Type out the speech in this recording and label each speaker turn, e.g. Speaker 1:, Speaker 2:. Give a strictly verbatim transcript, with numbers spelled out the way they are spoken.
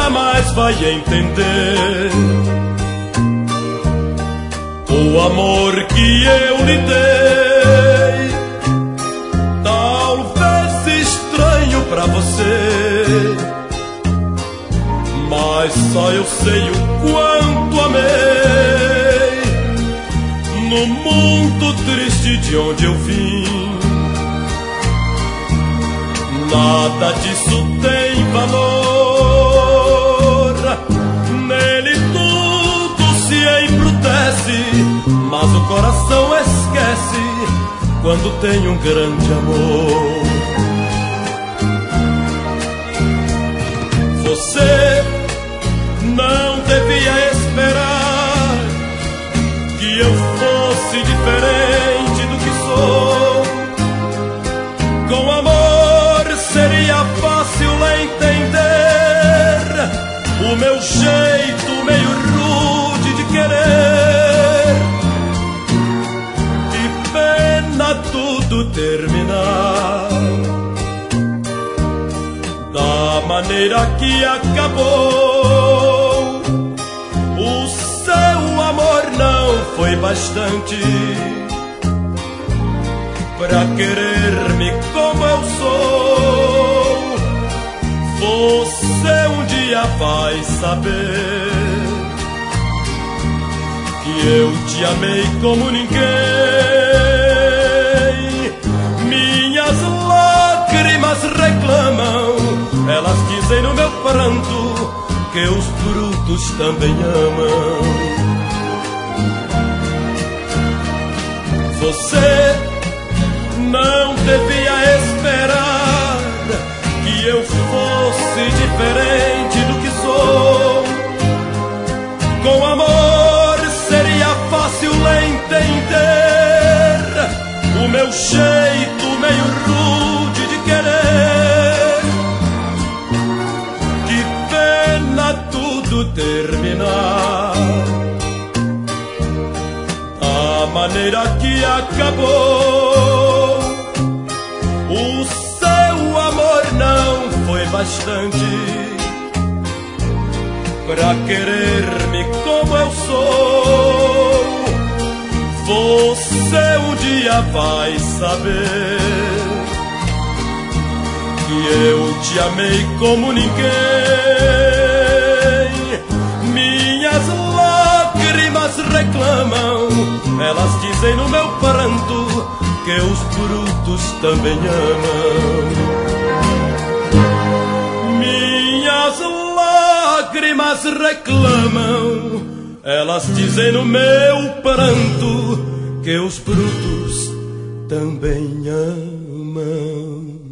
Speaker 1: jamais vai entender o amor que eu lhe dei. Talvez estranho pra você, mas só eu sei o quanto amei. No mundo triste de onde eu vim, nada disso tem valor. Nele tudo se embrutece, mas o coração esquece quando tem um grande amor. Você não devia esperar que eu fosse diferente do que sou. Com amor seria fácil entender o meu jeito meio rude de querer. Que pena tudo terminar da maneira que acabou. O seu amor não foi bastante pra querer-me como eu sou. Você um dia vai saber que eu te amei como ninguém. Minhas lágrimas reclamam, elas dizem no meu pranto que os frutos também amam. Você não devia esperar que eu fosse diferente do que sou. Com amor seria fácil entender o meu jeito meio rude de querer. Que pena tudo terminar da maneira que acabou. O seu amor não foi bastante pra querer-me como eu sou. Você um dia vai saber que eu te amei como ninguém. Minhas lágrimas reclamam, elas dizem no meu pranto que os frutos também amam. Minhas lágrimas reclamam, elas dizem no meu pranto que os frutos também amam.